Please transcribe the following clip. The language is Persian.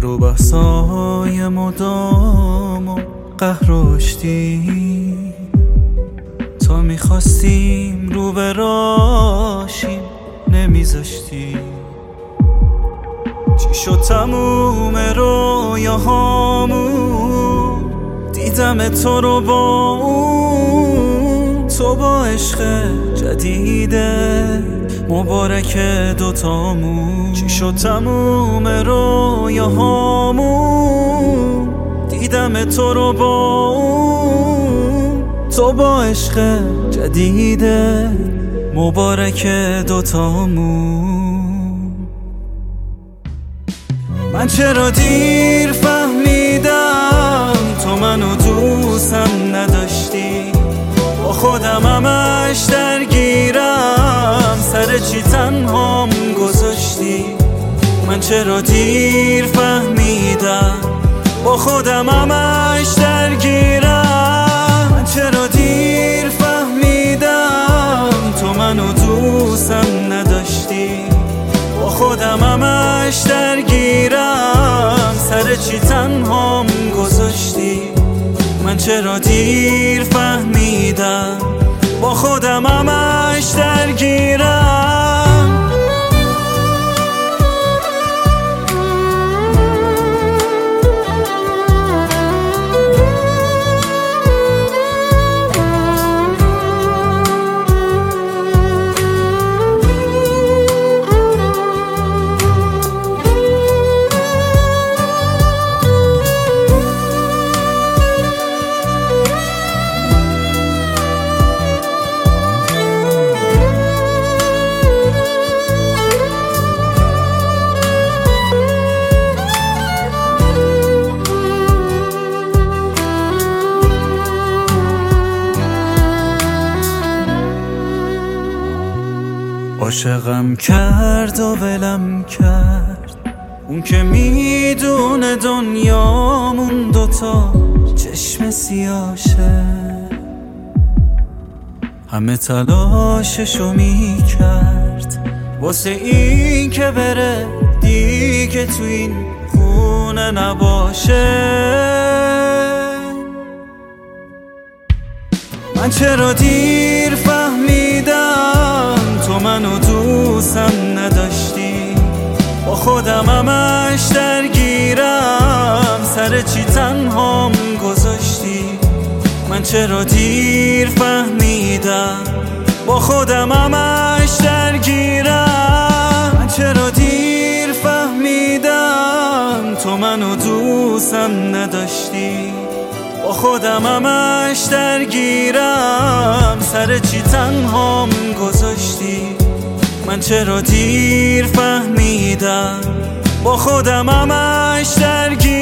در و بحثای مدام و قهرشتی تا میخواستیم رو براشیم نمیذاشتی. چی شد تموم رویاهامون دیدم تو رو با اون، تو با عشق جدیده مبارک دوتامون. چی شد تموم رویاهامون دیدم تو رو با اون، تو با عشق جدیده مبارک دوتامون. من چرا دیر فهمیدم تو منو دوستم نداشتی، با خودم همش درگیرم سر چی تنهام گذاشتی. من چرا دیر فهمیدم با خودم همش درگیرم، من چرا دیر فهمیدم تو منو دوستم نداشتی، با خودم همش درگیرم سر چی تنهام گذاشتی. من چرا دیر فهمیدم با خودم همش درگیرم. عاشقم کرد و ولم کرد اون که میدونه دنیامون دوتا چشم سیاشه، همه تلاششو میکرد واسه این که بره دیگه تو این خونه نباشه. من چرا دیر فهمیدم تو منو دوستم نداشتی، با خودم همش درگیرم سر چی تنهام گذاشتی. من چرا دیر فهمیدم با خودم همش درگیرم، من چرا دیر فهمیدم تو منو دوستم نداشتی، با خودم همش درگیرم سر چی تنهام گذاشتی. من چرا دیر فهمیدم با خودم همش درگیرم.